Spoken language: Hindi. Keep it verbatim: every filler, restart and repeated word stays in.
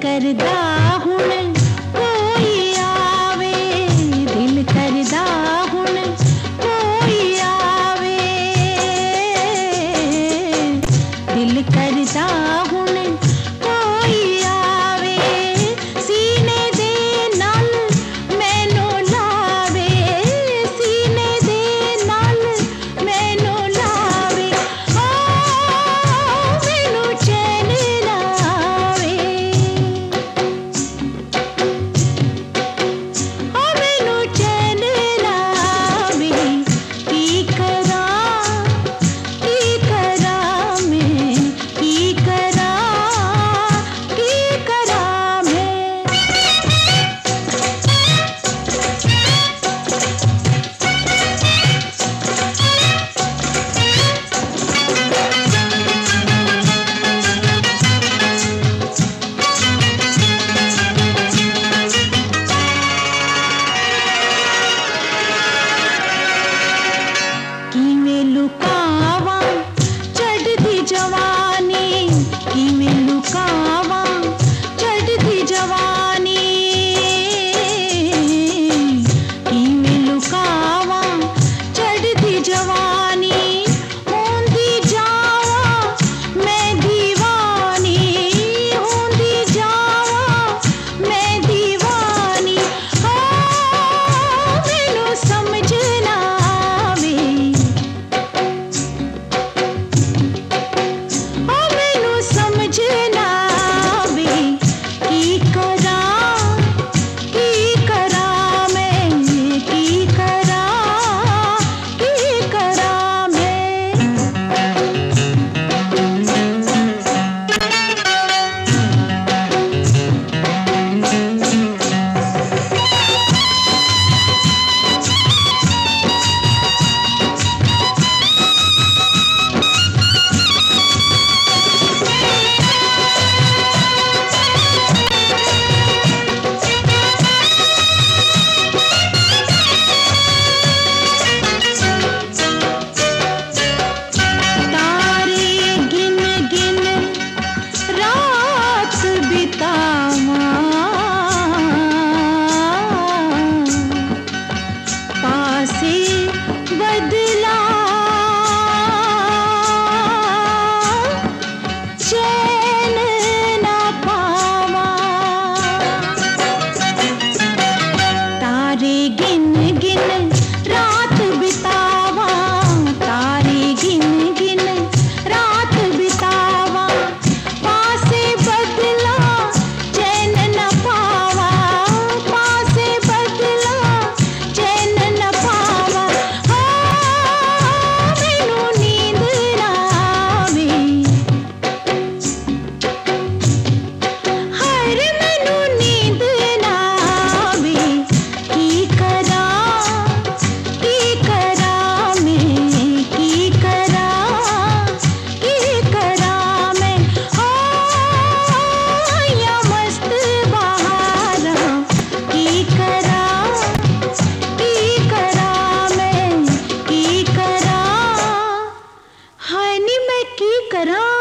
करदा हुण कोई आवे, दिल करदा हुण कोई आवे, दिल करदा हुण कोई आवे, सीने दे नाल मैनू लावे, सीने दे नाल मैनू लावे, ओ मैनू चैन ना आवे, ओ मैनू चैन ना आवे, की करां की करां मैं, की करां की करां मैं। किवें लुकावां चढ़दी जवानी, किवें लुकावां चढ़दी जवानी, किवें लुकावां चढ़दी जवानी, होंदी जावां मैं दीवानी, होंदी जावां मैं दीवानी, ओ मैनू समझ ना आवे, ओ मैनू समझ ना आवे, की करां की करां मैं, की करां की करां मैं। तारे गिन गिन रात बितावां, पासे बदला चैन ना पावां, तारे गिन गिन रात बितावां, तारे गिन गिन रात बितावां, पासे बदला चैन न पावां, पासे बदला चैन न पावां, हाँ मैनू नींद ना आवे, हर मैनू नींद ना आवे, की करां की करां मैं, की करां की करां मैं, ओ या मस्त बहारां, की करां की करां मैं, की करां, हाय नी मैं की करां।